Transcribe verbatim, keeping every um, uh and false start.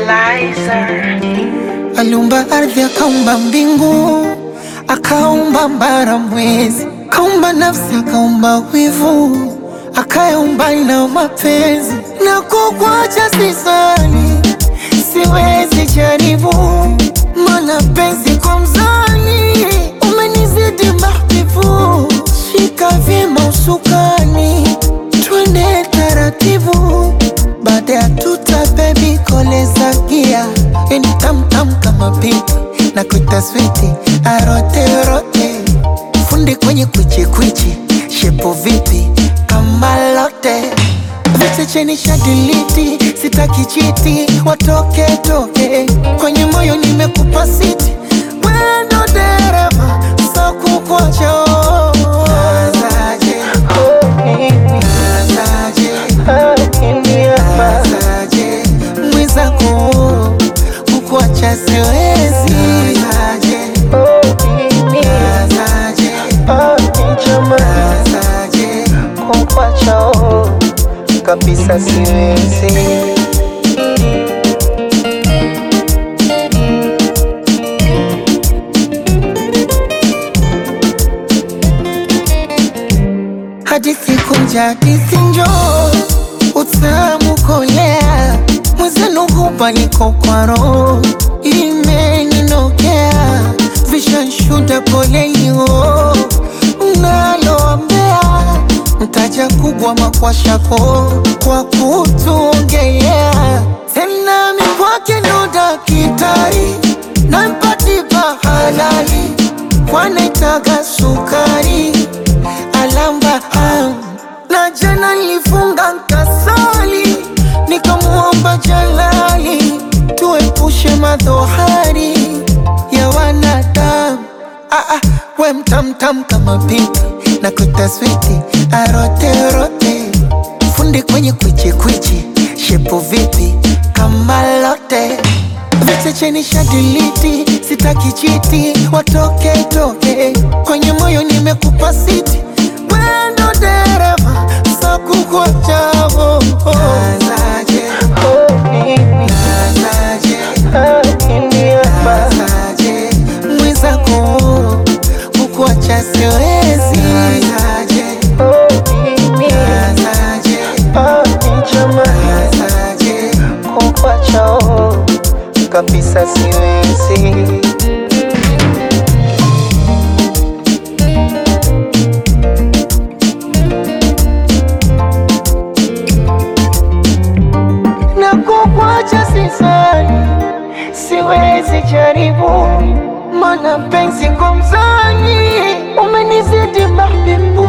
Lizer. Aliumba ardhi, akaumba mbingu, akaumba mbara mwezi, akaumba nafsi, akaumba wivu, akayaumba na mapenzi. Na kukuacha sisali, siwezi jaribu, mana penzi kwa mzani umenizidi mahbibu. Shika vyema usukani, twende taratibu, baada ya tuta baby koleza gia. Eni tam tam kama pipi na kuita switi arote rote, fundi kwenye kwichi kwichi, shepo vipi kama lote. Viche cheni shadiliti, sitaki chiti, watoke toke, kwenye moyo nimekupa siti, wendo dereva, so kukuacha. Nazaje, nazaje, nazaje, mwenzako kukuacha siwezi. Nazaje, nazaje, nazaje, kukuacha kabisa siwezi. Hadithi kunja, hadithi njoo, utamu kolea, mwenzenu hupa niko kwa roho, imeninokea, vishanshuda polelio, mnaloambea mtaja kubwa makwashako kwa kutuongea. Tena mikwake ndo dakitari, na mpatipa halali, wanaitaga sukari, alamba hamu. Na jana nilifunga nkasali, nikamuomba Jalali, tuepushe madhohari ya wanadamu. Ah, ah, we mtamtam kama pipi na kuita switi arote rote, fundi kwenye kwichi kwichi, shepo vipi kama lote. Viche cheni shadiliti, sitaki chiti, watoke toke, kwenye moyo nimekupa siti, wendo dereva, so kukuacha. Nazaje, nazaje, nazaje, mwenzako kukuacha siwezi. Nazaje, nazaje, nazaje, kukuacha kabisa siwezi. Na kukuacha sisani, siwezi jaribu, mana penzi kwa mzani umenizidi mahbibu.